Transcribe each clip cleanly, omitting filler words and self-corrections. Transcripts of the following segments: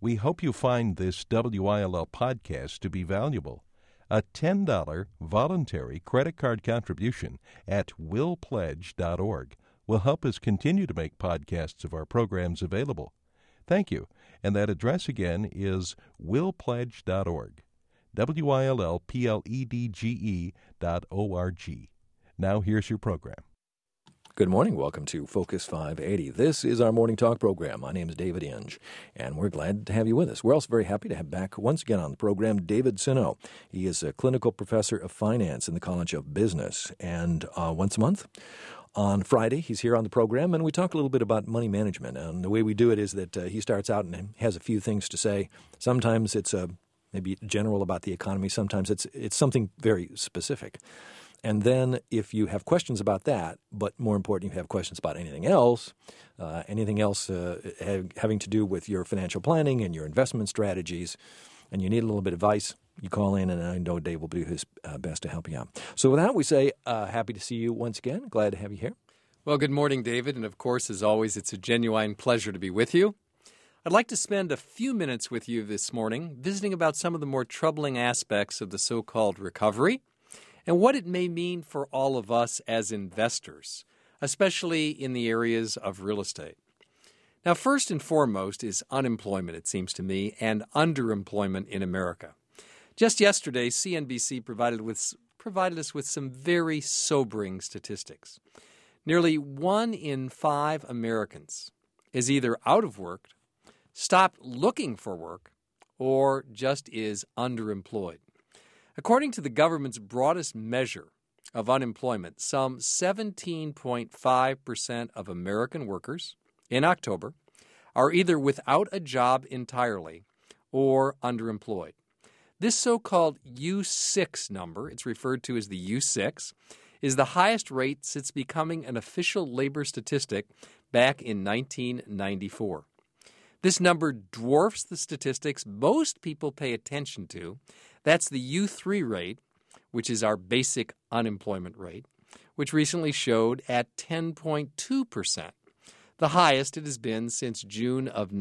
We hope you find this WILL podcast to be valuable. A $10 voluntary credit card contribution at willpledge.org will help us continue to make podcasts of our programs available. Thank you. And that address again is willpledge.org. WILLPLEDGE.org. Now here's your program. Good morning. Welcome to Focus 580. This is our morning talk program. My name is David Inge, and we're glad to have you with us. We're also very happy to have back once again on the program David Sinow. He is a clinical professor of finance in the College of Business, and once a month on Friday, he's here on the program, and we talk a little bit about money management. And the way we do it is that he starts out and has a few things to say. Sometimes it's maybe general about the economy. Sometimes it's something very specific. And then if you have questions about that, but more important, you have questions about anything else having to do with your financial planning and your investment strategies, and you need a little bit of advice, you call in, and I know Dave will do his best to help you out. So with that, we say happy to see you once again. Glad to have you here. Well, good morning, David. And of course, as always, it's a genuine pleasure to be with you. I'd like to spend a few minutes with you this morning visiting about some of the more troubling aspects of the so-called recovery and what it may mean for all of us as investors, especially in the areas of real estate. Now, first and foremost is unemployment, it seems to me, and underemployment in America. Just yesterday, CNBC provided us with some very sobering statistics. Nearly 1 in 5 Americans is either out of work, stopped looking for work, or just is underemployed. According to the government's broadest measure of unemployment, some 17.5% of American workers in October are either without a job entirely or underemployed. This so-called U6 number, it's referred to as the U6, is the highest rate since becoming an official labor statistic back in 1994. This number dwarfs the statistics most people pay attention to. That's the U3 rate, which is our basic unemployment rate, which recently showed at 10.2%, the highest it has been since June of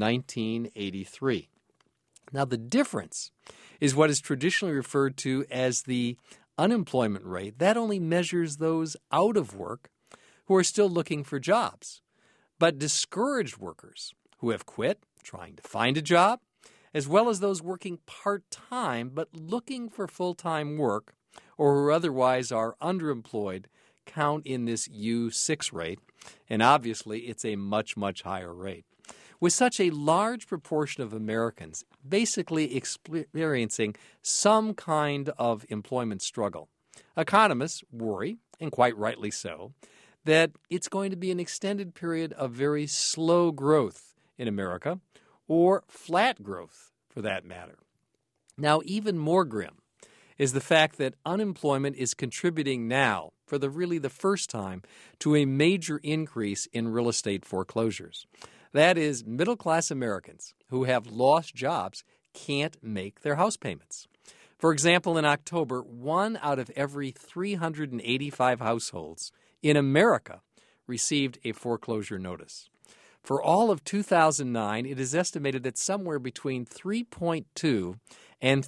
1983. Now, the difference is what is traditionally referred to as the unemployment rate. That only measures those out of work who are still looking for jobs. But discouraged workers who have quit trying to find a job, as well as those working part-time but looking for full-time work or who otherwise are underemployed, count in this U6 rate, and obviously it's a much, much higher rate. With such a large proportion of Americans basically experiencing some kind of employment struggle, economists worry, and quite rightly so, that it's going to be an extended period of very slow growth in America, or flat growth for that matter. Now, even more grim is the fact that unemployment is contributing now, for the first time, to a major increase in real estate foreclosures. That is, middle-class Americans who have lost jobs can't make their house payments. For example, in October, 1 out of every 385 households in America received a foreclosure notice. For all of 2009, it is estimated that somewhere between 3.2 and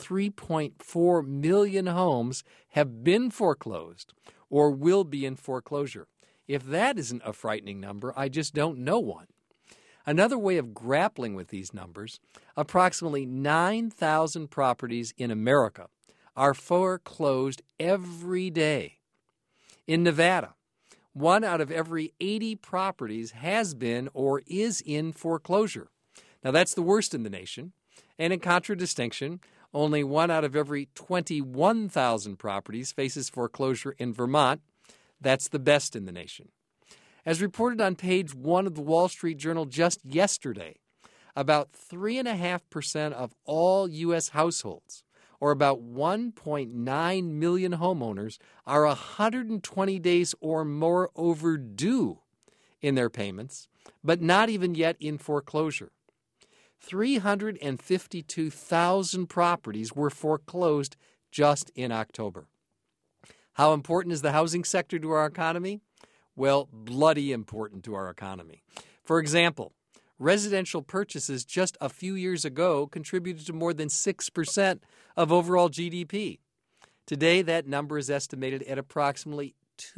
3.4 million homes have been foreclosed or will be in foreclosure. If that isn't a frightening number, I just don't know one. Another way of grappling with these numbers, approximately 9,000 properties in America are foreclosed every day. In Nevada, 1 out of every 80 properties has been or is in foreclosure. Now, that's the worst in the nation. And in contradistinction, only 1 out of every 21,000 properties faces foreclosure in Vermont. That's the best in the nation. As reported on page 1 of the Wall Street Journal just yesterday, about 3.5% of all U.S. households, or about 1.9 million homeowners, are 120 days or more overdue in their payments, but not even yet in foreclosure. 352,000 properties were foreclosed just in October. How important is the housing sector to our economy? Well, bloody important to our economy. For example, residential purchases just a few years ago contributed to more than 6% of overall GDP. Today, that number is estimated at approximately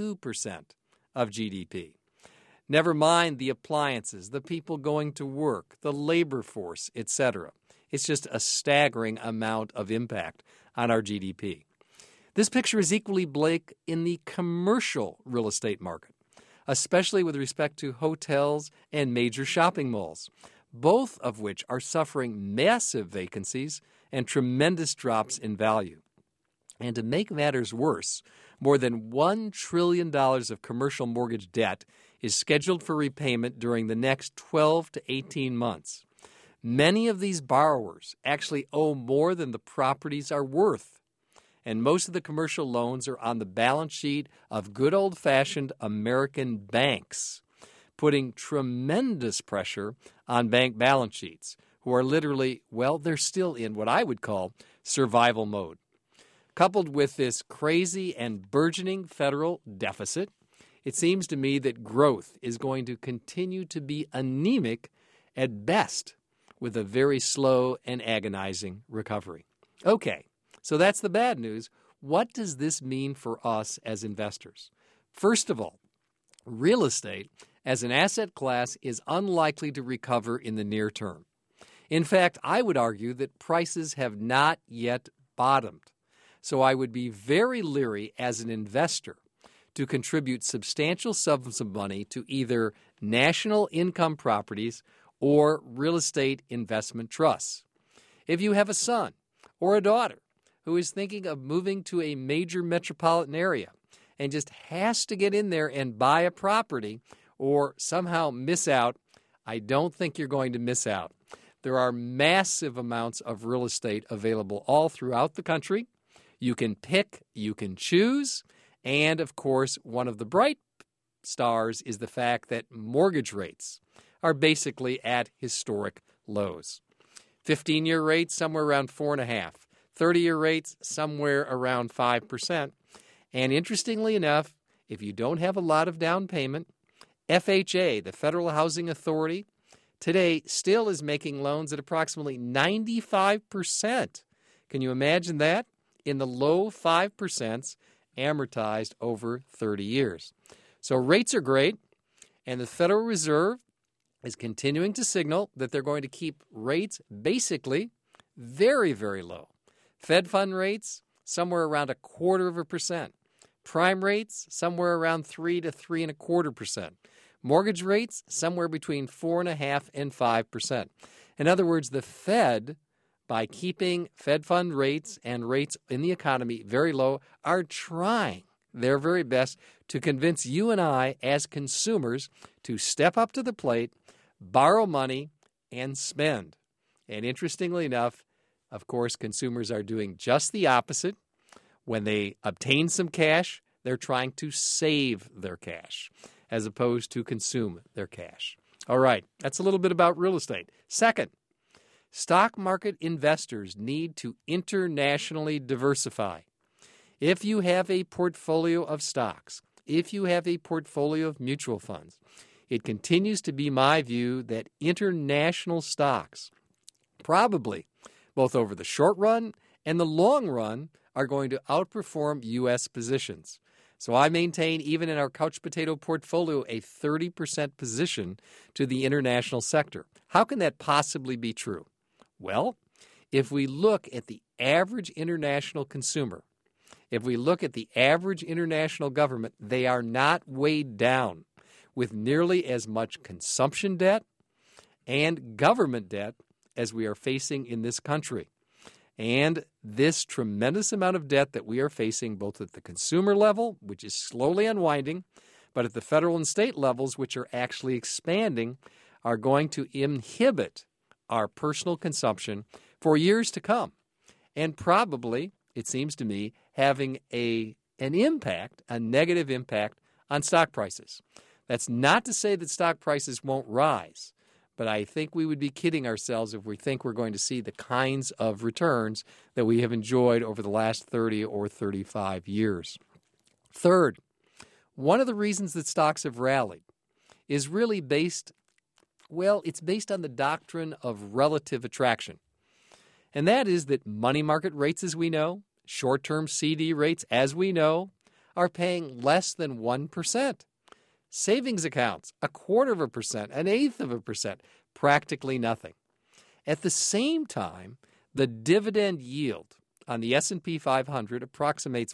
2% of GDP. Never mind the appliances, the people going to work, the labor force, etc. It's just a staggering amount of impact on our GDP. This picture is equally bleak in the commercial real estate market, especially with respect to hotels and major shopping malls, both of which are suffering massive vacancies and tremendous drops in value. And to make matters worse, more than $1 trillion of commercial mortgage debt is scheduled for repayment during the next 12 to 18 months. Many of these borrowers actually owe more than the properties are worth, and most of the commercial loans are on the balance sheet of good old-fashioned American banks, putting tremendous pressure on bank balance sheets, who are literally, well, they're still in what I would call survival mode. Coupled with this crazy and burgeoning federal deficit, it seems to me that growth is going to continue to be anemic at best, with a very slow and agonizing recovery. Okay, so that's the bad news. What does this mean for us as investors? First of all, real estate as an asset class is unlikely to recover in the near term. In fact, I would argue that prices have not yet bottomed. So I would be very leery as an investor to contribute substantial sums of money to either national income properties or real estate investment trusts. If you have a son or a daughter who is thinking of moving to a major metropolitan area and just has to get in there and buy a property or somehow miss out, I don't think you're going to miss out. There are massive amounts of real estate available all throughout the country. You can pick, you can choose, and of course, one of the bright stars is the fact that mortgage rates are basically at historic lows. 15-year rates somewhere around 4.5%, 30-year rates somewhere around 5%. And interestingly enough, if you don't have a lot of down payment, FHA, the Federal Housing Authority, today still is making loans at approximately 95%. Can you imagine that? In the low 5% amortized over 30 years. So rates are great, and the Federal Reserve is continuing to signal that they're going to keep rates basically very, very low. Fed fund rates somewhere around 0.25%. Prime rates somewhere around 3 to 3.25%. Mortgage rates somewhere between 4.5% and 5%. In other words, the Fed, by keeping Fed fund rates and rates in the economy very low, are trying their very best to convince you and I as consumers to step up to the plate, borrow money, and spend. And interestingly enough, of course, consumers are doing just the opposite. When they obtain some cash, they're trying to save their cash as opposed to consume their cash. All right, that's a little bit about real estate. Second, stock market investors need to internationally diversify. If you have a portfolio of stocks, if you have a portfolio of mutual funds, it continues to be my view that international stocks, probably both over the short run and the long run, are going to outperform U.S. positions. So I maintain, even in our couch potato portfolio, a 30% position to the international sector. How can that possibly be true? Well, if we look at the average international consumer, if we look at the average international government, they are not weighed down with nearly as much consumption debt and government debt as we are facing in this country. And this tremendous amount of debt that we are facing, both at the consumer level, which is slowly unwinding, but at the federal and state levels, which are actually expanding, are going to inhibit our personal consumption for years to come. And probably, it seems to me, having an impact, a negative impact on stock prices. That's not to say that stock prices won't rise, but I think we would be kidding ourselves if we think we're going to see the kinds of returns that we have enjoyed over the last 30 or 35 years. Third, one of the reasons that stocks have rallied is really based Well, it's based on the doctrine of relative attraction. And that is that money market rates, as we know, short-term CD rates, as we know, are paying less than 1%. Savings accounts, 0.25%, 0.1%, practically nothing. At the same time, the dividend yield on the S&P 500 approximates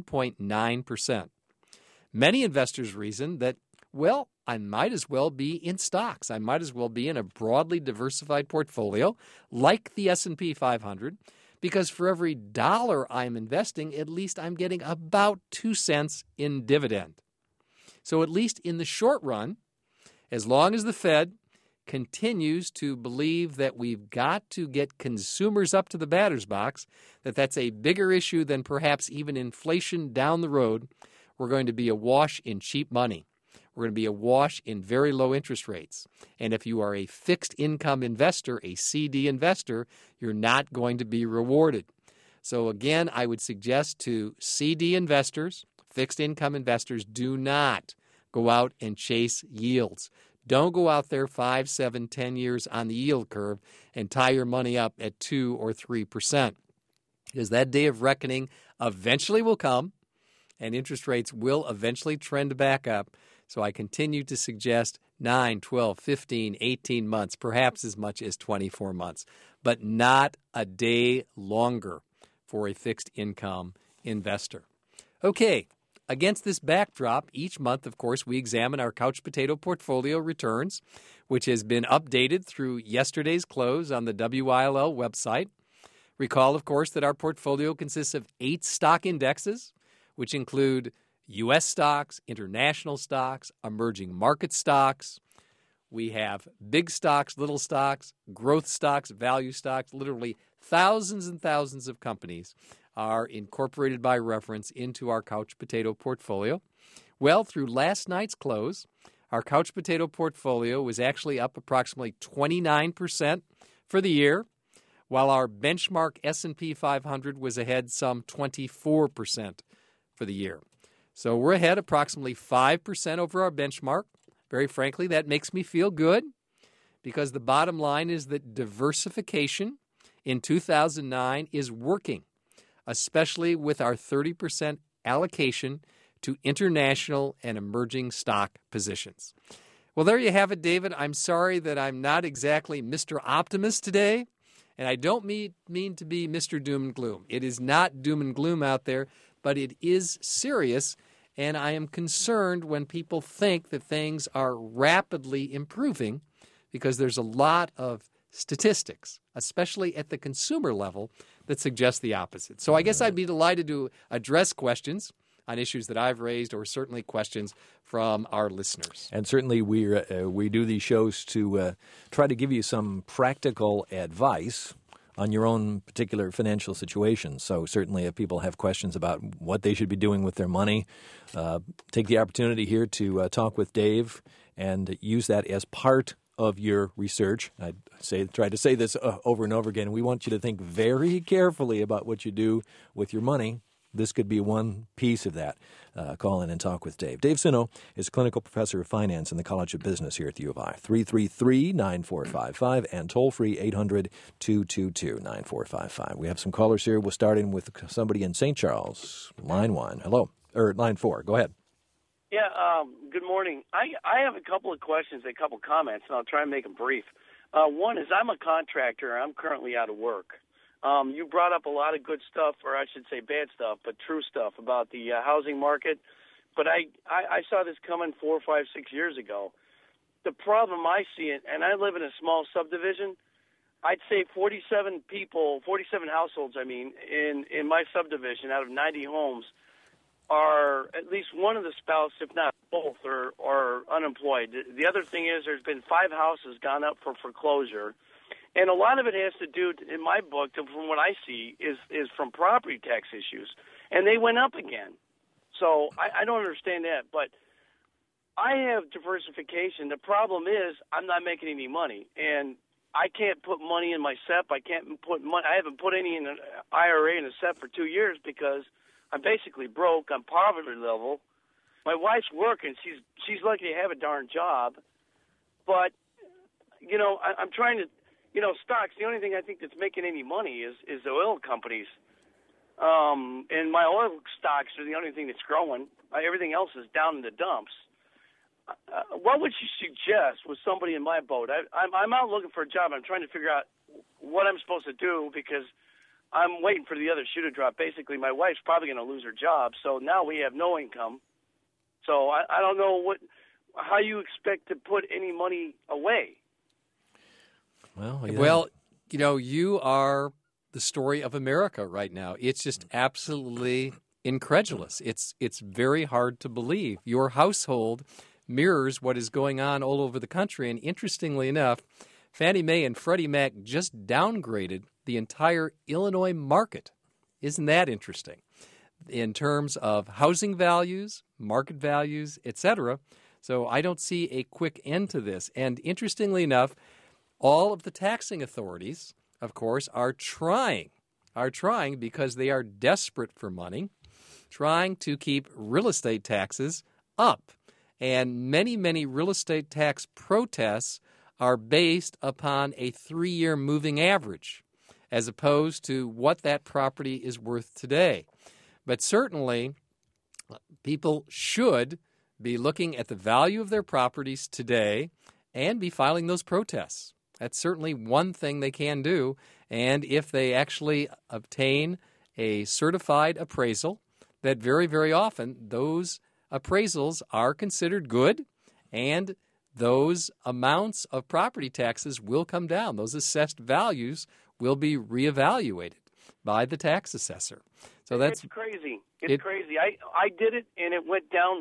1.9%. Many investors reason that, well, I might as well be in stocks. I might as well be in a broadly diversified portfolio like the S&P 500 because for every dollar I'm investing, at least I'm getting about 2 cents in dividend. So at least in the short run, as long as the Fed continues to believe that we've got to get consumers up to the batter's box, that's a bigger issue than perhaps even inflation down the road, we're going to be awash in cheap money. We're going to be awash in very low interest rates. And if you are a fixed income investor, a CD investor, you're not going to be rewarded. So again, I would suggest to CD investors, fixed income investors, do not go out and chase yields. Don't go out there 5, 7, 10 years on the yield curve and tie your money up at 2 or 3%. Because that day of reckoning eventually will come, and interest rates will eventually trend back up. So I continue to suggest 9, 12, 15, 18 months, perhaps as much as 24 months, but not a day longer for a fixed income investor. Okay, against this backdrop, each month, of course, we examine our couch potato portfolio returns, which has been updated through yesterday's close on the WILL website. Recall, of course, that our portfolio consists of 8 stock indexes, which include U.S. stocks, international stocks, emerging market stocks. We have big stocks, little stocks, growth stocks, value stocks. Literally thousands and thousands of companies are incorporated by reference into our couch potato portfolio. Well, through last night's close, our couch potato portfolio was actually up approximately 29% for the year, while our benchmark S&P 500 was ahead some 24% for the year. So we're ahead approximately 5% over our benchmark. Very frankly, that makes me feel good because the bottom line is that diversification in 2009 is working, especially with our 30% allocation to international and emerging stock positions. Well, there you have it, David. I'm sorry that I'm not exactly Mr. Optimist today, and I don't mean to be Mr. Doom and Gloom. It is not doom and gloom out there, but it is serious, and I am concerned when people think that things are rapidly improving because there's a lot of statistics, especially at the consumer level, that suggest the opposite. So I guess I'd be delighted to address questions on issues that I've raised or certainly questions from our listeners. And certainly we do these shows to try to give you some practical advice on your own particular financial situation. So certainly if people have questions about what they should be doing with their money, take the opportunity here to talk with Dave and use that as part of your research. I try to say this over and over again. We want you to think very carefully about what you do with your money. This could be one piece of that. Call in and talk with Dave. Dave Sino is clinical professor of finance in the College of Business here at the U of I. 333-9455 and toll-free 800-222-9455. We have some callers here. We'll start in with somebody in St. Charles. Line 1. Hello. Or line 4. Go ahead. Yeah, good morning. I have a couple of questions, a couple of comments, and I'll try and make them brief. One is I'm a contractor. I'm currently out of work. You brought up a lot of good stuff, or I should say bad stuff, but true stuff about the housing market. But I saw this coming 4, 5, 6 years ago. The problem I see, and I live in a small subdivision, I'd say 47 households, in my subdivision out of 90 homes are at least one of the spouse, if not both, are unemployed. The other thing is there's been 5 houses gone up for foreclosure. And a lot of it has to do, in my book, from what I see, is from property tax issues. And they went up again. So I don't understand that. But I have diversification. The problem is I'm not making any money. And I can't put money in my SEP. I haven't put any in an IRA and a SEP for 2 years because I'm basically broke. I'm poverty level. My wife's working. She's lucky to have a darn job. But I'm trying to, stocks. The only thing I think that's making any money is the oil companies. And my oil stocks are the only thing that's growing. Everything else is down in the dumps. What would you suggest with somebody in my boat? I'm out looking for a job. I'm trying to figure out what I'm supposed to do because I'm waiting for the other shoe to drop. Basically, my wife's probably going to lose her job, so now we have no income. So I don't know how you expect to put any money away. Well, you are the story of America right now. It's just absolutely incredulous. It's very hard to believe. Your household mirrors what is going on all over the country. And interestingly enough, Fannie Mae and Freddie Mac just downgraded the entire Illinois market. Isn't that interesting? In terms of housing values, market values, etc. So I don't see a quick end to this. And interestingly enough, all of the taxing authorities, of course, are trying because they are desperate for money, trying to keep real estate taxes up. And many, many real estate tax protests are based upon a 3-year moving average as opposed to what that property is worth today. But certainly, people should be looking at the value of their properties today and be filing those protests. That's certainly one thing they can do. And if they actually obtain a certified appraisal, that very, very often those appraisals are considered good, and those amounts of property taxes will come down. Those assessed values will be reevaluated by the tax assessor. So it's crazy. It's crazy. I did it, and it went down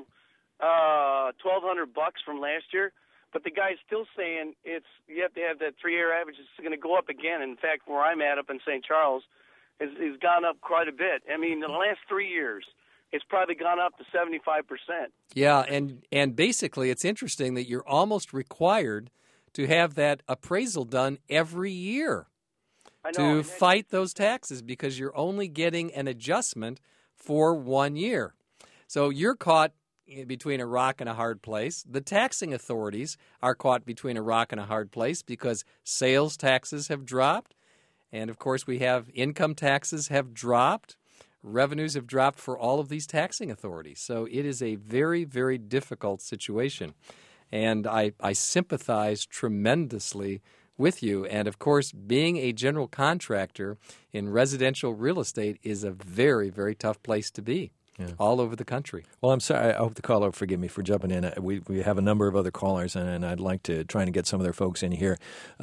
$1,200 from last year. But the guy's still saying you have to have that 3-year average. It's going to go up again. In fact, where I'm at up in St. Charles, has gone up quite a bit. I mean, in the last 3 years, it's probably gone up to 75%. Yeah, and basically it's interesting that you're almost required to have that appraisal done every year to fight those taxes because you're only getting an adjustment for 1 year. So you're caught between a rock and a hard place. The taxing authorities are caught between a rock and a hard place because sales taxes have dropped. And, of course, we have income taxes have dropped. Revenues have dropped for all of these taxing authorities. So it is a very, very difficult situation. And I sympathize tremendously with you. And, of course, being a general contractor in residential real estate is a very, very tough place to be. Yeah. All over the country. Well, I'm sorry. I hope the caller will forgive me for jumping in. We have a number of other callers, and I'd like to try and get some of their folks in here.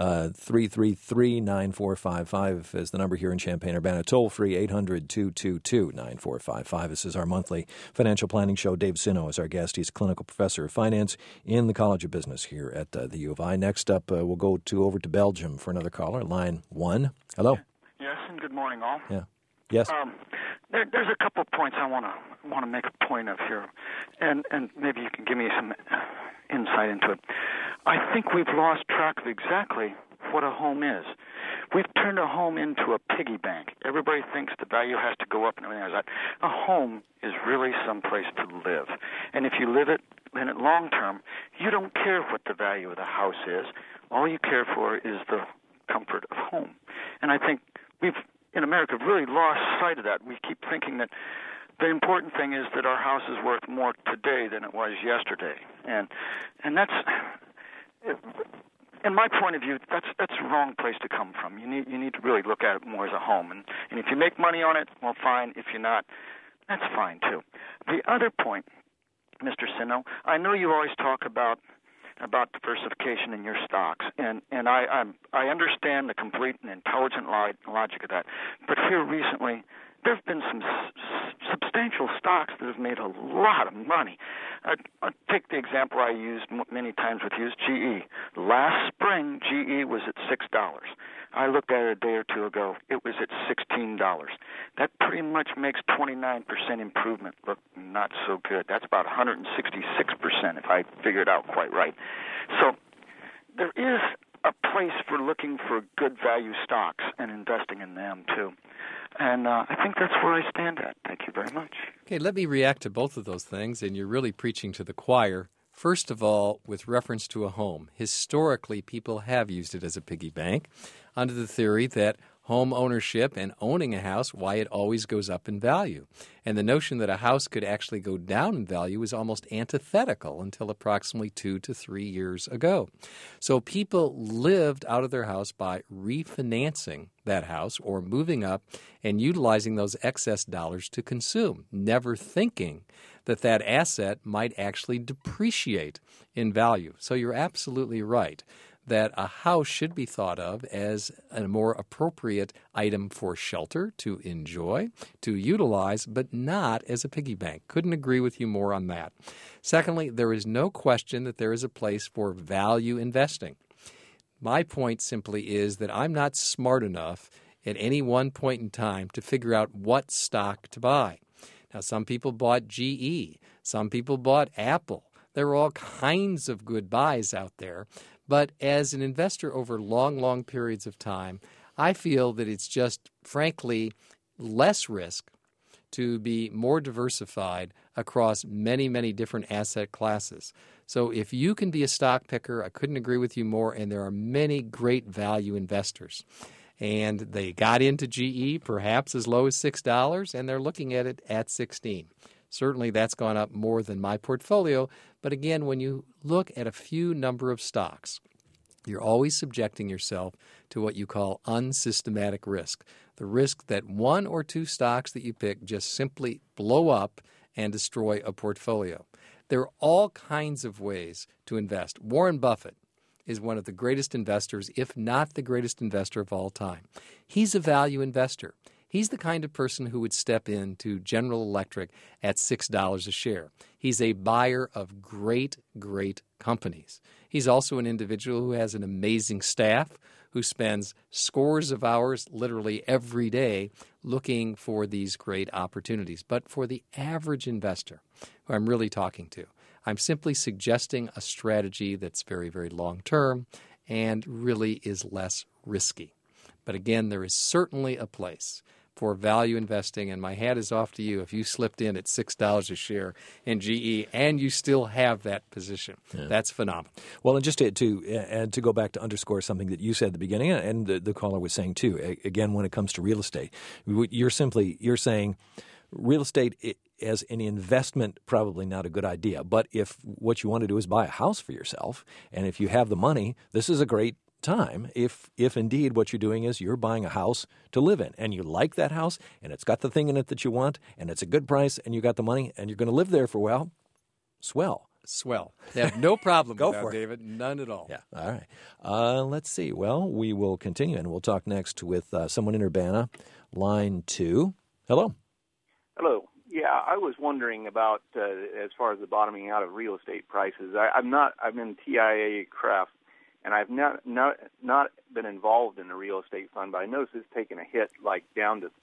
333-9455 is the number here in Champaign-Urbana. Toll-free 800-222-9455. This is our monthly financial planning show. Dave Sino is our guest. He's clinical professor of finance in the College of Business here at the U of I. Next up, we'll go over to Belgium for another caller. Line 1. Hello. Yes, and good morning, all. Yeah. Yes. There's a couple of points I want to make a point of here, and maybe you can give me some insight into it. I think we've lost track of exactly what a home is. We've turned a home into a piggy bank. Everybody thinks the value has to go up and everything like that. A home is really some place to live, and if you live in it long term, you don't care what the value of the house is. All you care for is the comfort of home, and I think we've in America really lost sight of that. We keep thinking that the important thing is that our house is worth more today than it was yesterday, and that's, in my point of view, that's the wrong place to come from. You need to really look at it more as a home, and if you make money on it, well, fine. If you're not, that's fine too. The other point, Mr. Sino, I know you always talk about diversification in your stocks, and I understand the complete and intelligent logic of that. But here recently, there have been some substantial stocks that have made a lot of money. I'll take the example I used many times with you, is GE. Last spring, GE was at $6. I looked at it a day or two ago. It was at $16. That pretty much makes 29% improvement look not so good. That's about 166% if I figure it out quite right. So there is a place for looking for good value stocks and investing in them too. And I think that's where I stand at. Thank you very much. Okay, let me react to both of those things, and you're really preaching to the choir First of all, with reference to a home, historically people have used it as a piggy bank under the theory that home ownership and owning a house, why it always goes up in value. And the notion that a house could actually go down in value is almost antithetical until approximately 2 to 3 years ago. So people lived out of their house by refinancing that house or moving up and utilizing those excess dollars to consume, never thinking that that asset might actually depreciate in value. So you're absolutely right that a house should be thought of as a more appropriate item for shelter, to enjoy, to utilize, but not as a piggy bank. Couldn't agree with you more on that. Secondly, there is no question that there is a place for value investing. My point simply is that I'm not smart enough at any one point in time to figure out what stock to buy. Now, some people bought GE. Some people bought Apple. There are all kinds of good buys out there. But as an investor over long, long periods of time, I feel that it's just, frankly, less risk to be more diversified across many, many different asset classes. So if you can be a stock picker, I couldn't agree with you more, and there are many great value investors. And they got into GE perhaps as low as $6, and they're looking at it at $16. Certainly that's gone up more than my portfolio. But again, when you look at a few number of stocks, you're always subjecting yourself to what you call unsystematic risk, the risk that one or two stocks that you pick just simply blow up and destroy a portfolio. There are all kinds of ways to invest. Warren Buffett is one of the greatest investors, if not the greatest investor of all time. He's a value investor. He's the kind of person who would step into General Electric at $6 a share. He's a buyer of great, great companies. He's also an individual who has an amazing staff, who spends scores of hours literally every day looking for these great opportunities. But for the average investor, who I'm really talking to, I'm simply suggesting a strategy that's very, very long-term and really is less risky. But again, there is certainly a place for value investing, and my hat is off to you if you slipped in at $6 a share in GE and you still have that position. Yeah. That's phenomenal. Well, and just to go back to underscore something that you said at the beginning, and the caller was saying too, again, when it comes to real estate, you're saying real estate as an investment, probably not a good idea. But if what you want to do is buy a house for yourself, and if you have the money, this is a great time if indeed what you're doing is you're buying a house to live in and you like that house and it's got the thing in it that you want and it's a good price and you got the money and you're going to live there for, well, swell. They have no problem Go with for that, it. David. None at all. Yeah. All right. Let's see. Well, we will continue and we'll talk next with someone in Urbana, line 2. Hello. Hello. Yeah, I was wondering about as far as the bottoming out of real estate prices. I'm in TIA Craft, and I've not been involved in the real estate fund, but I noticed it's taken a hit, like down to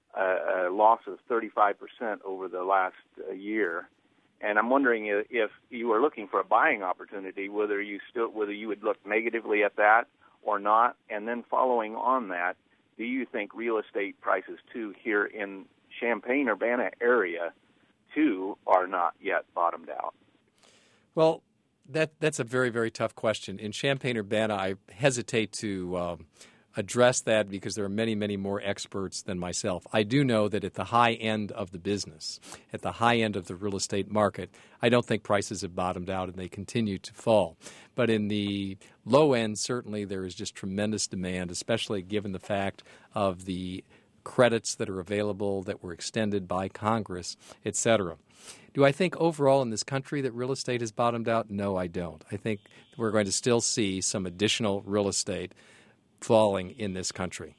a loss of 35% over the last year. And I'm wondering if you were looking for a buying opportunity, whether you would look negatively at that or not. And then following on that, do you think real estate prices too here in Champaign-Urbana area too are not yet bottomed out? Well, that's a very, very tough question. In Champaign-Urbana, I hesitate to address that because there are many, many more experts than myself. I do know that at the high end of the business, at the high end of the real estate market, I don't think prices have bottomed out and they continue to fall. But in the low end, certainly there is just tremendous demand, especially given the fact of the credits that are available that were extended by Congress, et cetera. Do I think overall in this country that real estate has bottomed out? No, I don't. I think we're going to still see some additional real estate falling in this country.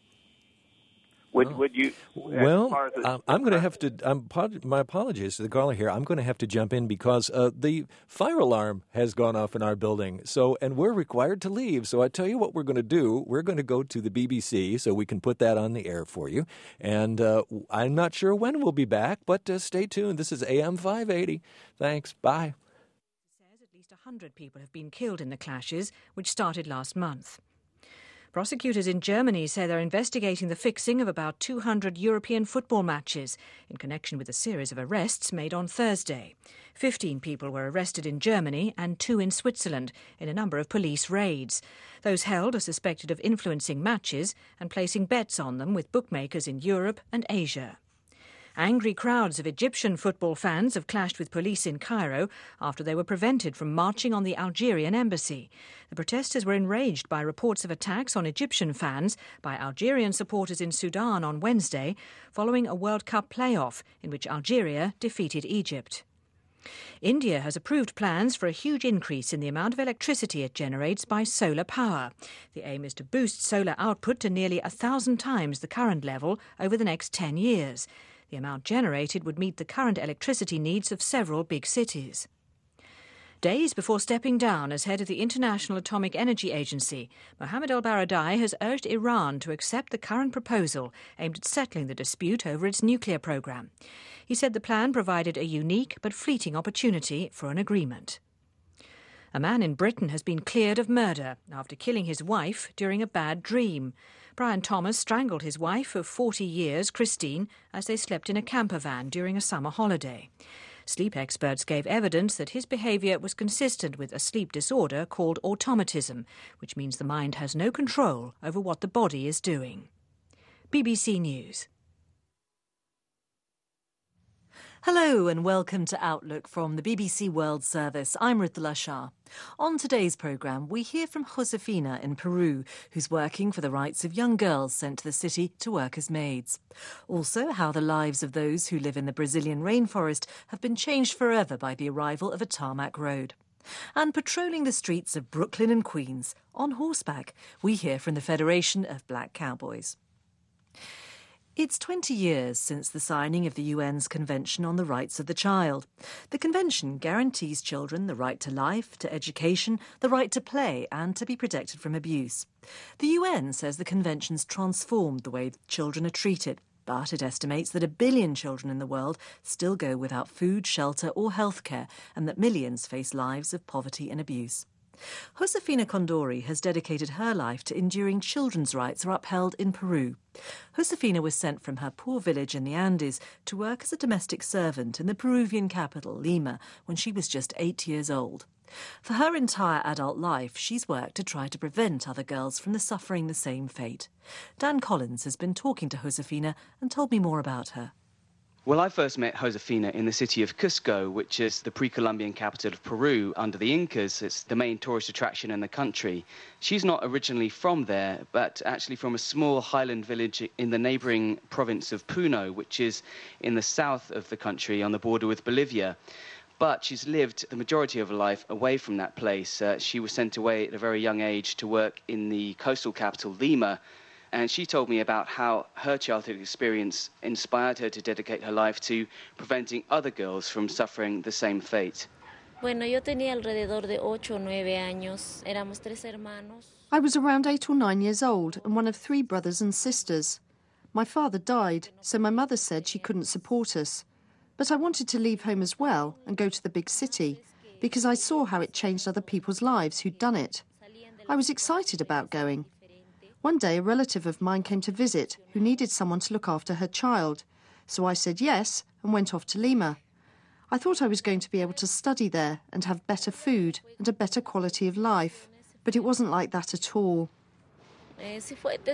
Would you? Well, I'm going to have to. My apologies to the caller here. I'm going to have to jump in because the fire alarm has gone off in our building. And we're required to leave. So I tell you what we're going to do. We're going to go to the BBC so we can put that on the air for you. And I'm not sure when we'll be back, but stay tuned. This is AM 580. Thanks. Bye. It says at least 100 people have been killed in the clashes, which started last month. Prosecutors in Germany say they're investigating the fixing of about 200 European football matches in connection with a series of arrests made on Thursday. 15 people were arrested in Germany and 2 in Switzerland in a number of police raids. Those held are suspected of influencing matches and placing bets on them with bookmakers in Europe and Asia. Angry crowds of Egyptian football fans have clashed with police in Cairo after they were prevented from marching on the Algerian embassy. The protesters were enraged by reports of attacks on Egyptian fans by Algerian supporters in Sudan on Wednesday, following a World Cup playoff in which Algeria defeated Egypt. India has approved plans for a huge increase in the amount of electricity it generates by solar power. The aim is to boost solar output to nearly 1,000 times the current level over the next 10 years. The amount generated would meet the current electricity needs of several big cities. Days before stepping down as head of the International Atomic Energy Agency, Mohammed al-Baradei has urged Iran to accept the current proposal aimed at settling the dispute over its nuclear program. He said the plan provided a unique but fleeting opportunity for an agreement. A man in Britain has been cleared of murder after killing his wife during a bad dream. Brian Thomas strangled his wife of 40 years, Christine, as they slept in a camper van during a summer holiday. Sleep experts gave evidence that his behaviour was consistent with a sleep disorder called automatism, which means the mind has no control over what the body is doing. BBC News. Hello and welcome to Outlook from the BBC World Service. I'm Rithala Shah. On today's programme, we hear from Josefina in Peru, who's working for the rights of young girls sent to the city to work as maids. Also, how the lives of those who live in the Brazilian rainforest have been changed forever by the arrival of a tarmac road. And patrolling the streets of Brooklyn and Queens, on horseback, we hear from the Federation of Black Cowboys. It's 20 years since the signing of the UN's Convention on the Rights of the Child. The Convention guarantees children the right to life, to education, the right to play and to be protected from abuse. The UN says the Convention's transformed the way children are treated, but it estimates that 1 billion children in the world still go without food, shelter or healthcare, and that millions face lives of poverty and abuse. Josefina Condori has dedicated her life to ensuring children's rights are upheld in Peru. Josefina was sent from her poor village in the Andes to work as a domestic servant in the Peruvian capital, Lima, when she was just 8 years old. For her entire adult life, she's worked to try to prevent other girls from suffering the same fate. Dan Collins has been talking to Josefina and told me more about her. Well, I first met Josefina in the city of Cusco, which is the pre-Columbian capital of Peru. Under the Incas, it's the main tourist attraction in the country. She's not originally from there, but actually from a small highland village in the neighbouring province of Puno, which is in the south of the country on the border with Bolivia. But she's lived the majority of her life away from that place. She was sent away at a very young age to work in the coastal capital, Lima. And she told me about how her childhood experience inspired her to dedicate her life to preventing other girls from suffering the same fate. I was around 8 or 9 years old and one of 3 brothers and sisters. My father died, so my mother said she couldn't support us. But I wanted to leave home as well and go to the big city because I saw how it changed other people's lives who'd done it. I was excited about going. One day, a relative of mine came to visit who needed someone to look after her child. So I said yes and went off to Lima. I thought I was going to be able to study there and have better food and a better quality of life. But it wasn't like that at all. And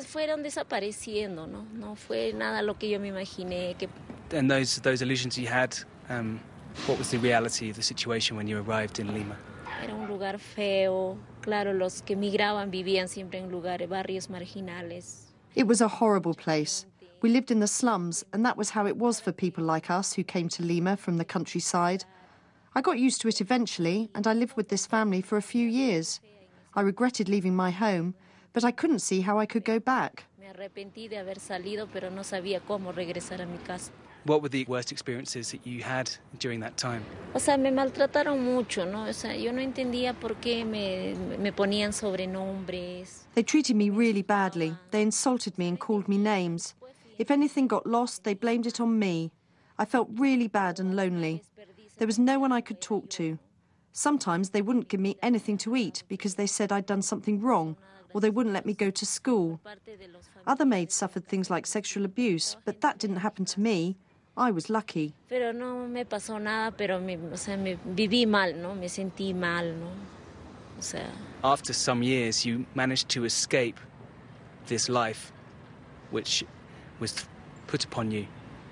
those illusions you had, what was the reality of the situation when you arrived in Lima? Era un lugar feo. Claro, los que migraban vivían siempre en lugares, barrios marginales. It was a horrible place. We lived in the slums, and that was how it was for people like us who came to Lima from the countryside. I got used to it eventually, and I lived with this family for a few years. I regretted leaving my home, but I couldn't see how I could go back. Me arrepentí de haber salido, pero no sabía cómo regresar a mi casa. What were the worst experiences that you had during that time? O sea, me maltrataron mucho, ¿no? O sea, yo no entendía por qué me ponían sobrenombres. They treated me really badly. They insulted me and called me names. If anything got lost, they blamed it on me. I felt really bad and lonely. There was no one I could talk to. Sometimes they wouldn't give me anything to eat because they said I'd done something wrong or they wouldn't let me go to school. Other maids suffered things like sexual abuse, but that didn't happen to me. I was lucky. Pero no me pasó nada, pero me viví mal, ¿no? Me sentí mal, ¿no? O sea. After some years, you managed to escape this life which was put upon you.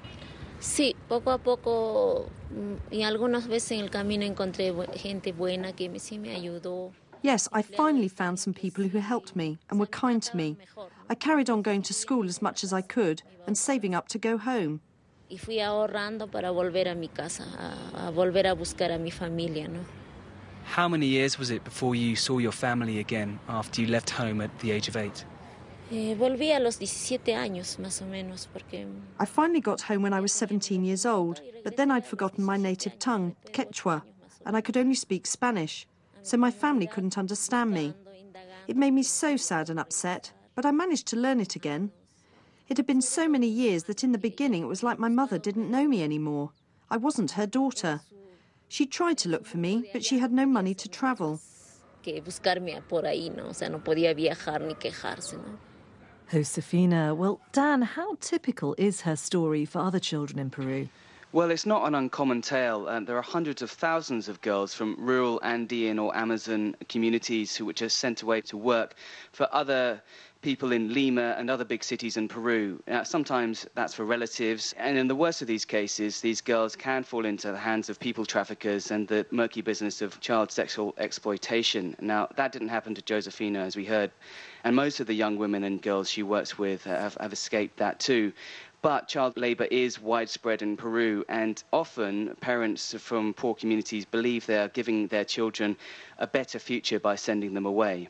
Sí, poco a poco, y algunas veces en el camino encontré gente buena que sí me ayudó. Yes, I finally found some people who helped me and were kind to me. I carried on going to school as much as I could and saving up to go home. Y fui ahorrando para volver a mi casa, a volver a buscar a mi familia, ¿no? How many years was it before you saw your family again after you left home at the age of 8? Volví a los 17 años, más o menos, porque... I finally got home when I was 17 years old, but then I'd forgotten my native tongue, Quechua, and I could only speak Spanish, so my family couldn't understand me. It made me so sad and upset, but I managed to learn it again. It had been so many years that in the beginning it was like my mother didn't know me anymore. I wasn't her daughter. She tried to look for me, but she had no money to travel. Que buscarme por ahí, ¿no? O sea, no podía viajar ni quejarse, ¿no? Josefina, well, Dan, how typical is her story for other children in Peru? Well, it's not an uncommon tale. There are hundreds of thousands of girls from rural Andean or Amazon communities which are sent away to work for other people in Lima and other big cities in Peru. Sometimes that's for relatives, and in the worst of these cases, these girls can fall into the hands of people traffickers and the murky business of child sexual exploitation. Now, that didn't happen to Josefina, as we heard, and most of the young women and girls she works with have escaped that too. But child labour is widespread in Peru, and often parents from poor communities believe they are giving their children a better future by sending them away.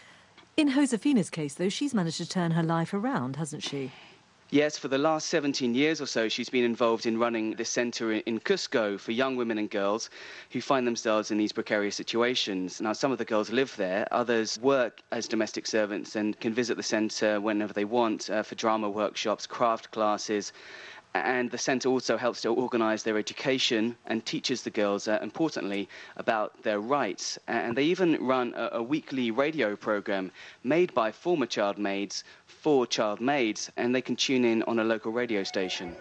In Josefina's case, though, she's managed to turn her life around, hasn't she? Yes, for the last 17 years or so, she's been involved in running this centre in Cusco for young women and girls who find themselves in these precarious situations. Now, some of the girls live there, others work as domestic servants and can visit the centre whenever they want for drama workshops, craft classes. And the centre also helps to organise their education and teaches the girls, importantly, about their rights. And they even run a weekly radio programme made by former child maids for child maids, and they can tune in on a local radio station.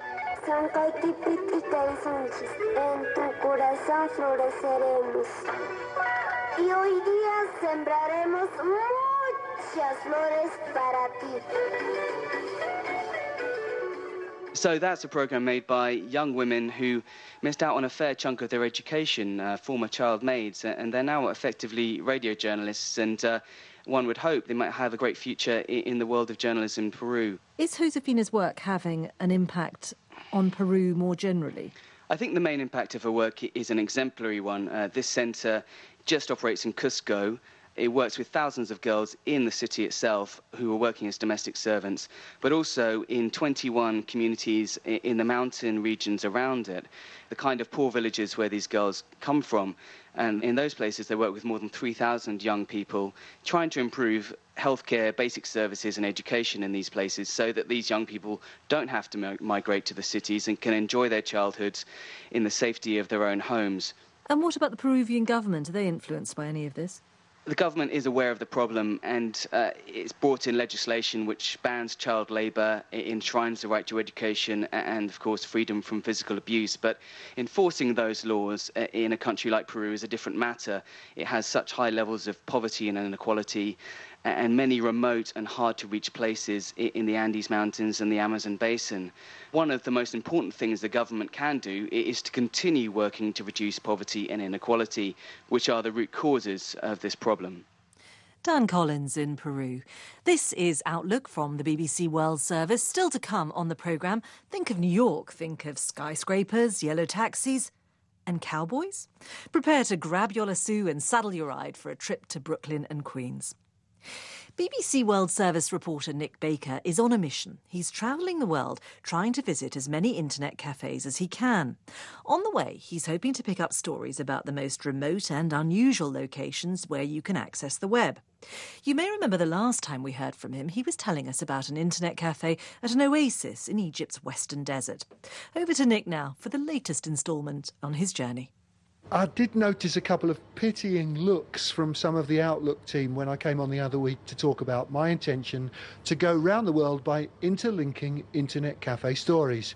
So that's a programme made by young women who missed out on a fair chunk of their education, former child maids, and they're now effectively radio journalists, and one would hope they might have a great future in the world of journalism in Peru. Is Josefina's work having an impact on Peru more generally? I think the main impact of her work is an exemplary one. This centre just operates in Cusco. It works with thousands of girls in the city itself who are working as domestic servants, but also in 21 communities in the mountain regions around it, the kind of poor villages where these girls come from. And in those places, they work with more than 3,000 young people, trying to improve healthcare, basic services and education in these places so that these young people don't have to migrate to the cities and can enjoy their childhoods in the safety of their own homes. And what about the Peruvian government? Are they influenced by any of this? The government is aware of the problem, and it's brought in legislation which bans child labour, enshrines the right to education and, of course, freedom from physical abuse. But enforcing those laws in a country like Peru is a different matter. It has such high levels of poverty and inequality, and many remote and hard-to-reach places in the Andes Mountains and the Amazon Basin. One of the most important things the government can do is to continue working to reduce poverty and inequality, which are the root causes of this problem. Dan Collins in Peru. This is Outlook from the BBC World Service. Still to come on the programme, think of New York, think of skyscrapers, yellow taxis and cowboys. Prepare to grab your lasso and saddle your ride for a trip to Brooklyn and Queens. BBC World Service reporter Nick Baker is on a mission. He's travelling the world trying to visit as many internet cafes as he can. On the way, he's hoping to pick up stories about the most remote and unusual locations where you can access the web. You may remember the last time we heard from him, he was telling us about an internet cafe at an oasis in Egypt's western desert. Over to Nick now for the latest instalment on his journey. I did notice a couple of pitying looks from some of the Outlook team when I came on the other week to talk about my intention to go round the world by interlinking internet cafe stories.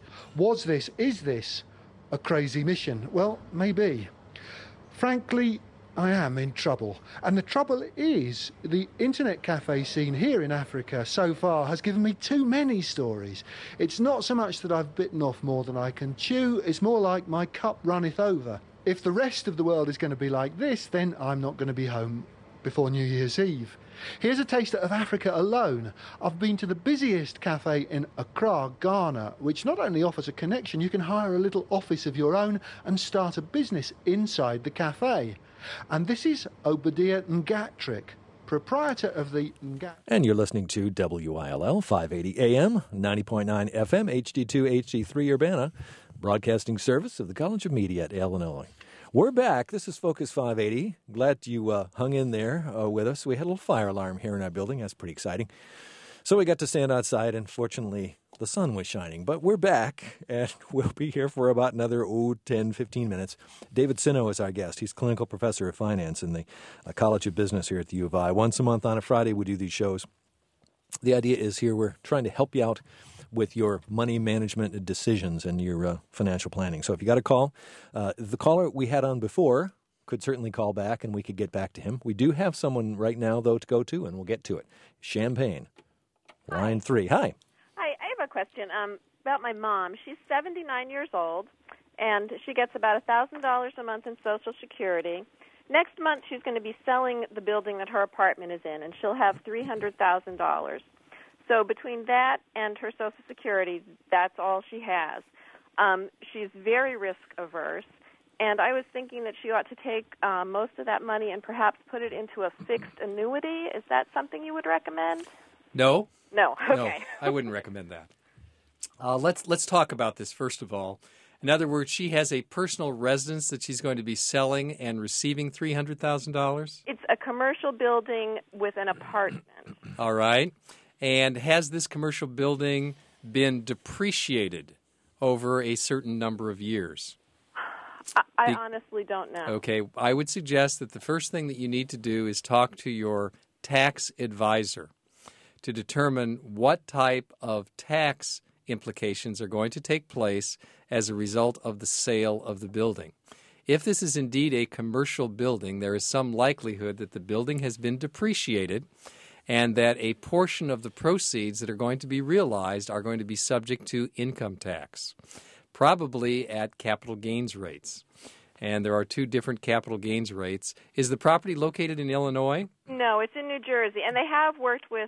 Is this a crazy mission? Well, maybe. Frankly, I am in trouble. And the trouble is, the internet cafe scene here in Africa so far has given me too many stories. It's not so much that I've bitten off more than I can chew, it's more like my cup runneth over. If the rest of the world is going to be like this, then I'm not going to be home before New Year's Eve. Here's a taster of Africa alone. I've been to the busiest cafe in Accra, Ghana, which not only offers a connection, you can hire a little office of your own and start a business inside the cafe. And this is Obadiah Ngatrick, proprietor of the Ngat. And you're listening to WILL 580 AM, 90.9 FM, HD2, HD3 Urbana, broadcasting service of the College of Media at Illinois. We're back. This is Focus 580. Glad you hung in there with us. We had a little fire alarm here in our building. That's pretty exciting. So we got to stand outside, and fortunately, the sun was shining. But we're back, and we'll be here for about another 10, 15 minutes. David Sinow is our guest. He's clinical professor of finance in the College of Business here at the U of I. Once a month on a Friday, we do these shows. The idea is here we're trying to help you out with your money management decisions and your financial planning. So if you got a call, the caller we had on before could certainly call back and we could get back to him. We do have someone right now, though, to go to, and we'll get to it. Champaign, line 3. Hi. Hi, I have a question about my mom. She's 79 years old, and she gets about $1,000 a month in Social Security. Next month, she's going to be selling the building that her apartment is in, and she'll have $300,000. So between that and her Social Security, that's all she has. She's very risk-averse, and I was thinking that she ought to take most of that money and perhaps put it into a fixed annuity. Is that something you would recommend? No. No, okay. No, I wouldn't recommend that. Let's talk about this first of all. In other words, she has a personal residence that she's going to be selling and receiving $300,000? It's a commercial building with an apartment. All right. And has this commercial building been depreciated over a certain number of years? I honestly don't know. Okay. I would suggest that the first thing that you need to do is talk to your tax advisor to determine what type of tax implications are going to take place as a result of the sale of the building. If this is indeed a commercial building, there is some likelihood that the building has been depreciated and that a portion of the proceeds that are going to be realized are going to be subject to income tax, probably at capital gains rates. And there are 2 different capital gains rates. Is the property located in Illinois? No, it's in New Jersey, and they have worked with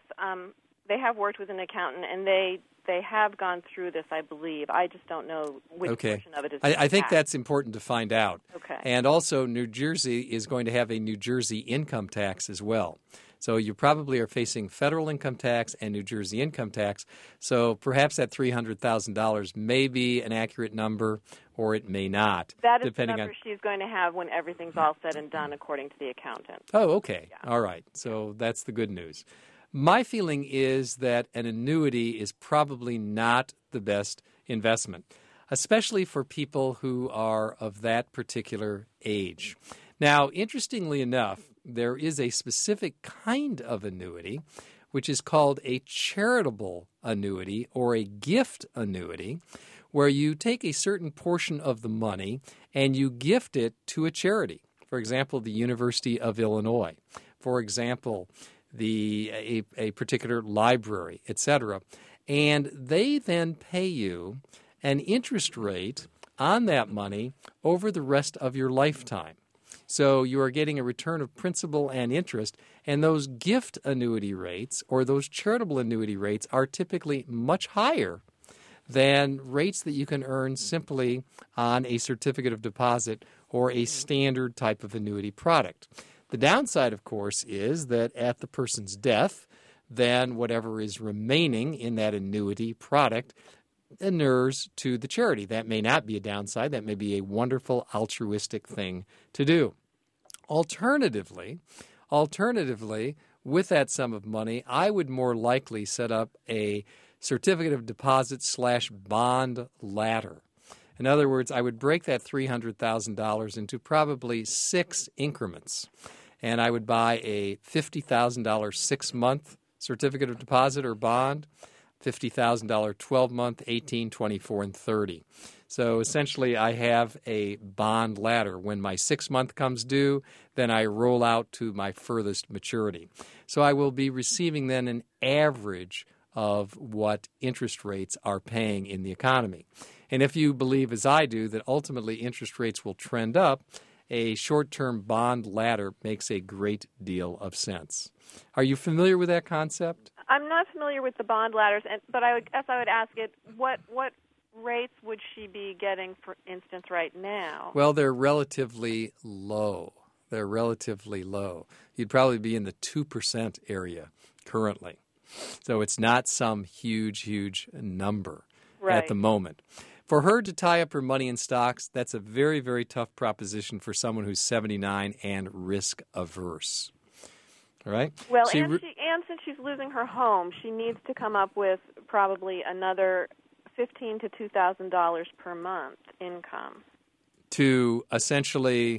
an accountant, and they have gone through this, I believe. I just don't know which portion of it is. I think that's important to find out. Okay. And also, New Jersey is going to have a New Jersey income tax as well. So you probably are facing federal income tax and New Jersey income tax. So perhaps that $300,000 may be an accurate number, or it may not. That is the number she's going to have when everything's all said and done, according to the accountant. Oh, okay. Yeah. All right. So that's the good news. My feeling is that an annuity is probably not the best investment, especially for people who are of that particular age. Now, interestingly enough, there is a specific kind of annuity, which is called a charitable annuity or a gift annuity, where you take a certain portion of the money and you gift it to a charity. For example, the University of Illinois. For example, a particular library, etc. And they then pay you an interest rate on that money over the rest of your lifetime. So you are getting a return of principal and interest, and those gift annuity rates or those charitable annuity rates are typically much higher than rates that you can earn simply on a certificate of deposit or a standard type of annuity product. The downside, of course, is that at the person's death, then whatever is remaining in that annuity product inures to the charity. That may not be a downside. That may be a wonderful altruistic thing to do. Alternatively, with that sum of money, I would more likely set up a certificate of deposit / bond ladder. In other words, I would break that $300,000 into probably 6 increments, and I would buy a $50,000 6-month certificate of deposit or bond, $50,000 12-month, 18, 24, and 30. So essentially, I have a bond ladder. When my 6-month comes due, then I roll out to my furthest maturity. So I will be receiving then an average of what interest rates are paying in the economy. And if you believe, as I do, that ultimately interest rates will trend up, a short-term bond ladder makes a great deal of sense. Are you familiar with that concept? I'm not familiar with the bond ladders, but I would ask it, what rates would she be getting, for instance, right now? Well, they're relatively low. They're relatively low. You'd probably be in the 2% area currently. So it's not some huge number at the moment. For her to tie up her money in stocks, that's a very, very tough proposition for someone who's 79 and risk averse. All right? Well, and since she's losing her home, she needs to come up with probably another $1,500 to $2,000 per month income to essentially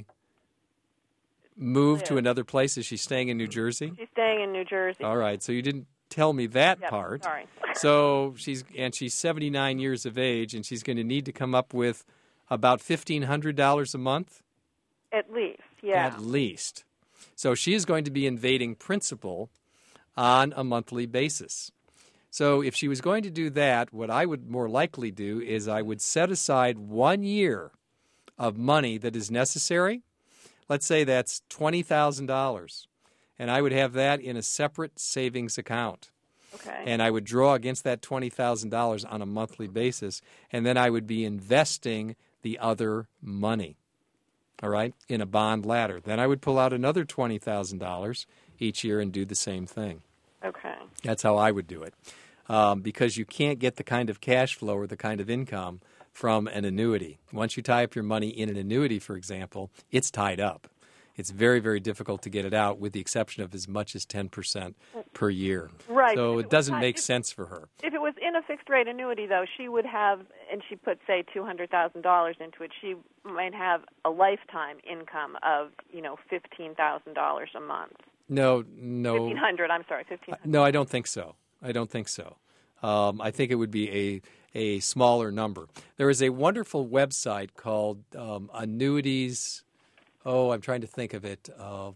move to another place. Is she staying in New Jersey? She's staying in New Jersey. All right. So you didn't tell me that part. Sorry. So she's 79 years of age, and she's going to need to come up with about $1,500 a month? At least, yeah. At least. So she is going to be invading principal on a monthly basis. So if she was going to do that, what I would more likely do is I would set aside 1 year of money that is necessary. Let's say that's $20,000. And I would have that in a separate savings account. Okay. And I would draw against that $20,000 on a monthly basis, and then I would be investing the other money, all right, in a bond ladder. Then I would pull out another $20,000 each year and do the same thing. Okay. That's how I would do it, because you can't get the kind of cash flow or the kind of income from an annuity. Once you tie up your money in an annuity, for example, it's tied up. It's very, very difficult to get it out, with the exception of as much as 10% per year. Right. So it doesn't make sense for her. If it was in a fixed-rate annuity, though, she would have, and she put, say, $200,000 into it, she might have a lifetime income of, $15,000 a month. No. $1,500, I'm sorry, $1,500. No, I don't think so. I think it would be a smaller number. There is a wonderful website called Annuities. Oh, I'm trying to think of it.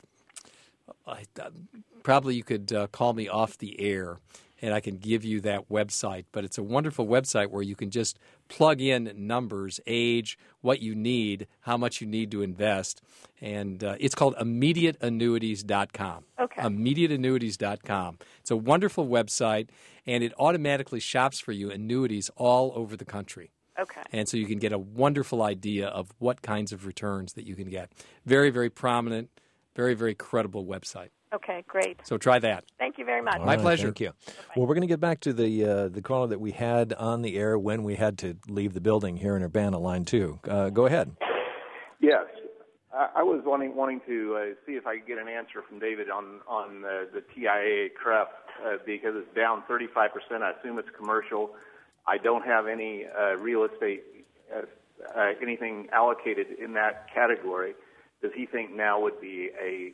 Probably you could call me off the air, and I can give you that website. But it's a wonderful website where you can just plug in numbers, age, what you need, how much you need to invest. And it's called ImmediateAnnuities.com. Okay. ImmediateAnnuities.com. It's a wonderful website, and it automatically shops for you annuities all over the country. Okay. And so you can get a wonderful idea of what kinds of returns that you can get. Very, very prominent, very, very credible website. Okay, great. So try that. Thank you very much. My pleasure. Thank you. Bye-bye. Well, we're going to get back to the caller that we had on the air when we had to leave the building here in Urbana, line 2. Go ahead. Yes. I was wanting to see if I could get an answer from David on the TIAA CREF because it's down 35%. I assume it's commercial. I don't have any real estate, anything allocated in that category. Does he think now would be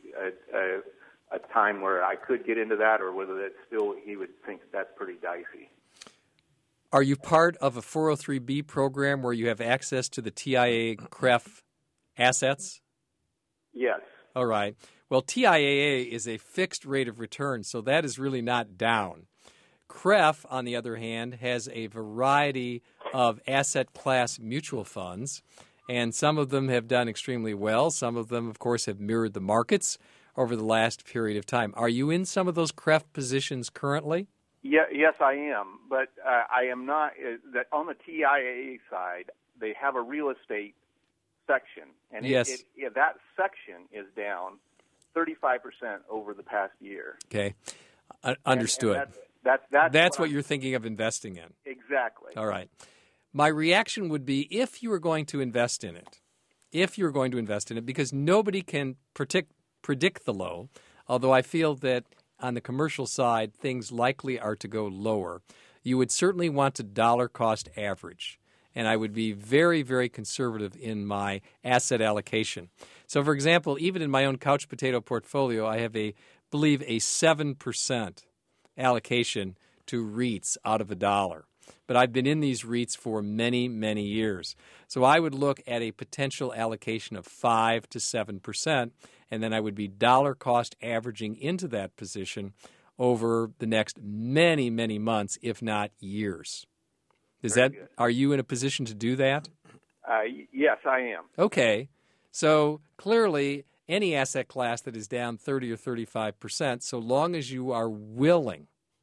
a time where I could get into that, or whether that's still he would think that's pretty dicey? Are you part of a 403B program where you have access to the TIAA CREF assets? Yes. All right. Well, TIAA is a fixed rate of return, so that is really not down. CREF, on the other hand, has a variety of asset class mutual funds, and some of them have done extremely well. Some of them, of course, have mirrored the markets over the last period of time. Are you in some of those CREF positions currently? Yeah, yes, I am, but I am not. That on the TIAA side, they have a real estate section, and yes. That section is down 35% over the past year. Okay, understood. And that's what you're thinking of investing in. Exactly. All right. My reaction would be if you were going to invest in it, because nobody can predict the low, although I feel that on the commercial side, things likely are to go lower, you would certainly want to dollar cost average. and I would be very, very conservative in my asset allocation. So, for example, even in my own couch potato portfolio, I have believe a 7% allocation to REITs out of $1. But I've been in these REITs for many, many years. So I would look at a potential allocation of 5 to 7%, and then I would be dollar cost averaging into that position over the next many, many months, if not years. Are you in a position to do that? Yes, I am. Okay. So clearly, any asset class that is down 30 or 35%, so long as you are willing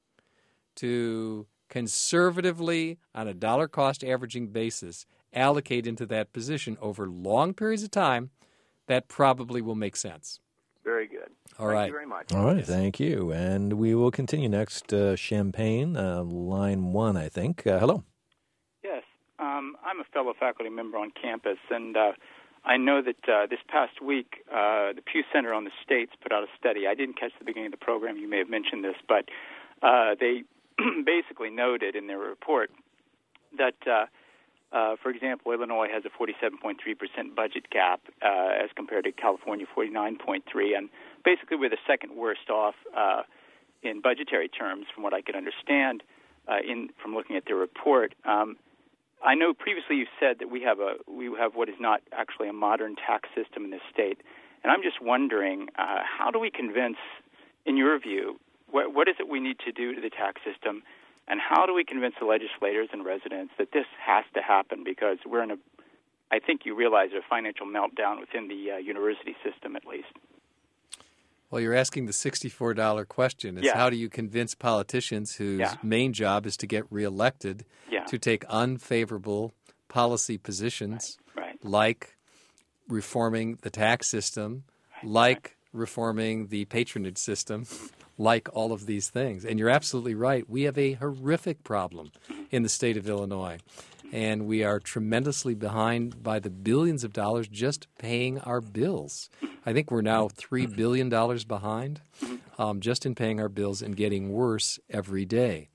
to conservatively, on a dollar cost averaging basis, allocate into that position over long periods of time, that probably will make sense. Very good. All right. Thank you very much. All right, thank you. And we will continue next. Champaign, line 1, I think. Hello. Yes. I'm a fellow faculty member on campus, and I know that this past week the Pew Center on the States put out a study. I didn't catch the beginning of the program. You may have mentioned this, but they basically noted in their report that, for example, Illinois has a 47.3% budget gap as compared to California, 49.3%, and basically we're the second worst off in budgetary terms, from what I could understand from looking at their report. I know previously you said that we have what is not actually a modern tax system in this state, and I'm just wondering, how do we convince, in your view, what is it we need to do to the tax system, and how do we convince the legislators and residents that this has to happen? Because we're in I think you realize, a financial meltdown within the university system, at least. Well, you're asking the $64 question. Is how do you convince politicians whose main job is to get reelected to take unfavorable policy positions like reforming the tax system, like reforming the patronage system, like all of these things. And you're absolutely right. We have a horrific problem in the state of Illinois, and we are tremendously behind by the billions of dollars just paying our bills. I think we're now $3 billion behind just in paying our bills, and getting worse every day.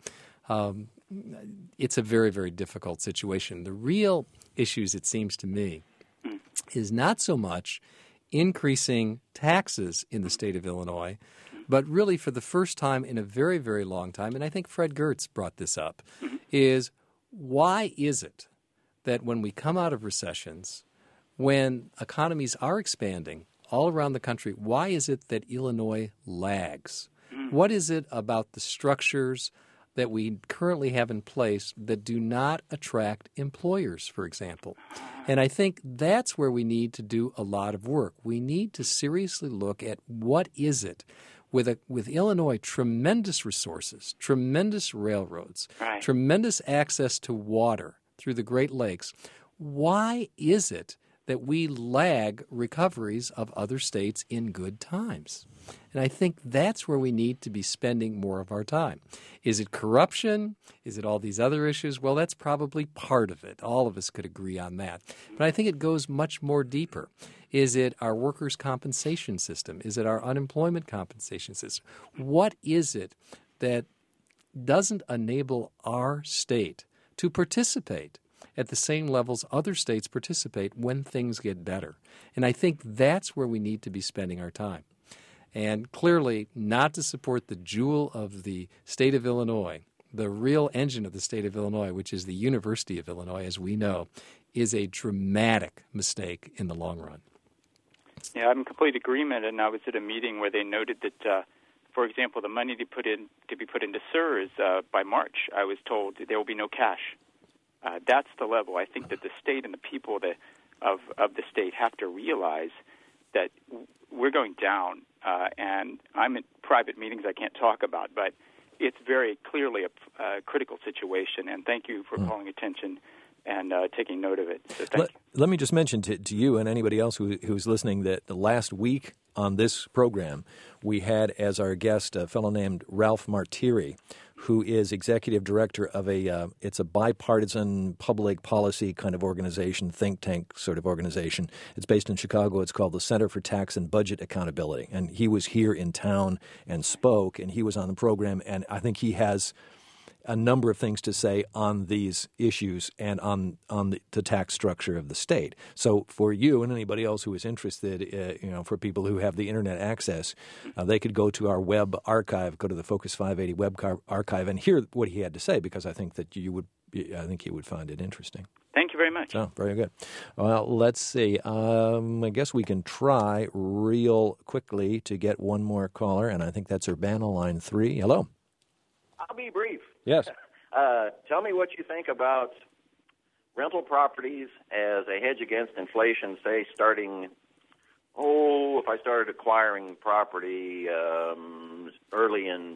It's a very, very difficult situation. The real issues, it seems to me, is not so much increasing taxes in the state of Illinois, but really for the first time in a very, very long time, and I think Fred Gertz brought this up, is why is it that when we come out of recessions, when economies are expanding all around the country, why is it that Illinois lags? What is it about the structures that we currently have in place that do not attract employers, for example? And I think that's where we need to do a lot of work. We need to seriously look at what is it with Illinois, tremendous resources, tremendous railroads, tremendous access to water through the Great Lakes. Why is it that we lag recoveries of other states in good times? And I think that's where we need to be spending more of our time. Is it corruption? Is it all these other issues? Well, that's probably part of it. All of us could agree on that. But I think it goes much more deeper. Is it our workers' compensation system? Is it our unemployment compensation system? What is it that doesn't enable our state to participate at the same levels other states participate when things get better? And I think that's where we need to be spending our time. And clearly, not to support the jewel of the state of Illinois, the real engine of the state of Illinois, which is the University of Illinois, as we know, is a dramatic mistake in the long run. Yeah, I'm in complete agreement, and I was at a meeting where they noted that, for example, the money to be put into CSRS by March, I was told there will be no cash. That's the level. I think that the state and the people of the state have to realize that we're going down, and I'm in private meetings I can't talk about, but it's very clearly a critical situation, and thank you for calling attention and taking note of it. So thank you. Let me just mention to you and anybody else who's listening that the last week on this program, we had as our guest a fellow named Ralph Martiri, who is executive director of it's a bipartisan public policy kind of organization, think tank sort of organization. It's based in Chicago. It's called the Center for Tax and Budget Accountability. And he was here in town and spoke, and he was on the program. And I think he has a number of things to say on these issues and on the tax structure of the state. So for you and anybody else who is interested, for people who have the internet access, they could go to our web archive, go to the Focus 580 web archive, and hear what he had to say, because I think that you would find it interesting. Thank you very much. Oh, very good. Well, let's see. I guess we can try real quickly to get one more caller, and I think that's Urbana line 3. Hello. I'll be brief. Yes. Tell me what you think about rental properties as a hedge against inflation, say starting, if I started acquiring property early in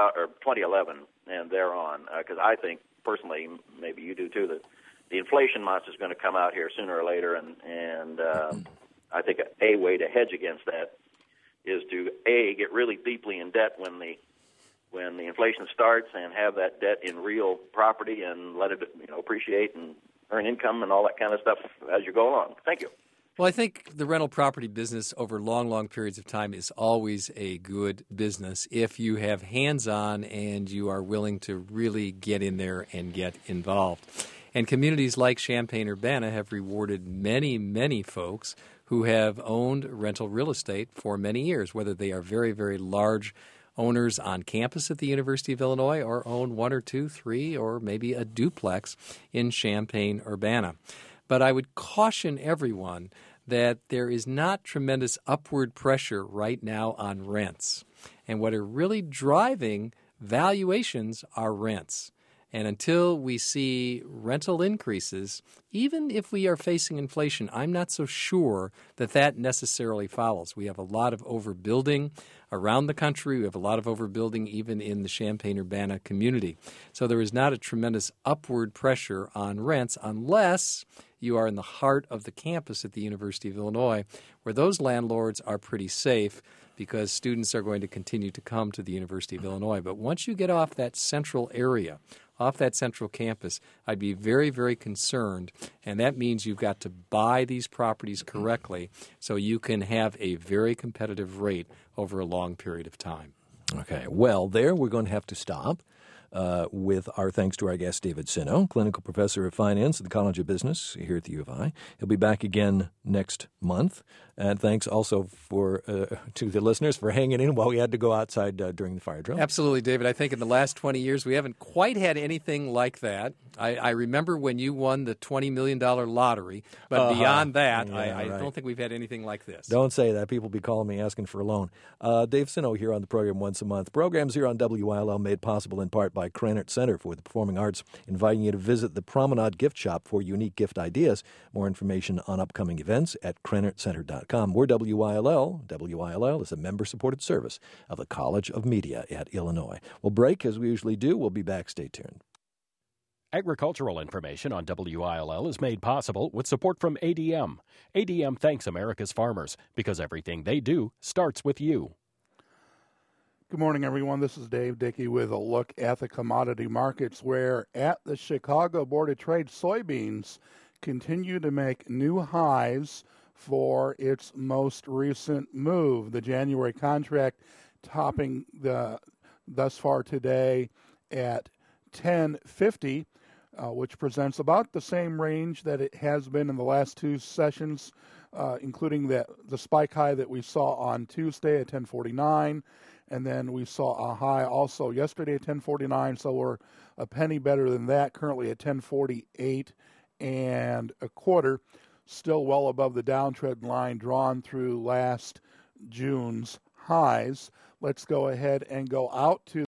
2011 and thereon, because I think personally, maybe you do too, that the inflation monster is going to come out here sooner or later, and I think a way to hedge against that is to get really deeply in debt when the inflation starts, and have that debt in real property and let it appreciate and earn income and all that kind of stuff as you go along. Thank you. Well, I think the rental property business over long, long periods of time is always a good business if you have hands-on and you are willing to really get in there and get involved. And communities like Champaign-Urbana have rewarded many, many folks who have owned rental real estate for many years, whether they are very, very large owners on campus at the University of Illinois or own 1 or 2, 3, or maybe a duplex in Champaign-Urbana. But I would caution everyone that there is not tremendous upward pressure right now on rents. And what are really driving valuations are rents. And until we see rental increases, even if we are facing inflation, I'm not so sure that that necessarily follows. We have a lot of overbuilding around the country. We have a lot of overbuilding even in the Champaign-Urbana community. So there is not a tremendous upward pressure on rents unless you are in the heart of the campus at the University of Illinois, where those landlords are pretty safe because students are going to continue to come to the University of Illinois. But once you get off that central area, off that central campus, I'd be very, very concerned, and that means you've got to buy these properties correctly so you can have a very competitive rate over a long period of time. Okay. Well, there we're going to have to stop. With our thanks to our guest, David Sino, clinical professor of finance at the College of Business here at the U of I. He'll be back again next month. And thanks also to the listeners for hanging in while we had to go outside during the fire drill. Absolutely, David. I think in the last 20 years we haven't quite had anything like that. I remember when you won the $20 million lottery, but beyond that, I don't think we've had anything like this. Don't say that. People will be calling me asking for a loan. Dave Sino here on the program once a month. Programs here on WILL made possible in part by Krannert Center for the Performing Arts, inviting you to visit the Promenade Gift Shop for unique gift ideas. More information on upcoming events at KrannertCenter.com. We're WILL. WILL is a member-supported service of the College of Media at Illinois. We'll break as we usually do. We'll be back. Stay tuned. Agricultural information on WILL is made possible with support from ADM. ADM thanks America's farmers because everything they do starts with you. Good morning, everyone. This is Dave Dickey with a look at the commodity markets, where at the Chicago Board of Trade, soybeans continue to make new highs for its most recent move. The January contract topping thus far today at 10.50, which presents about the same range that it has been in the last two sessions, including the spike high that we saw on Tuesday at 10.49, and then we saw a high also yesterday at 10.49, so we're a penny better than that, currently at 10.48 and a quarter. Still well above the downtrend line drawn through last June's highs. Let's go ahead and go out to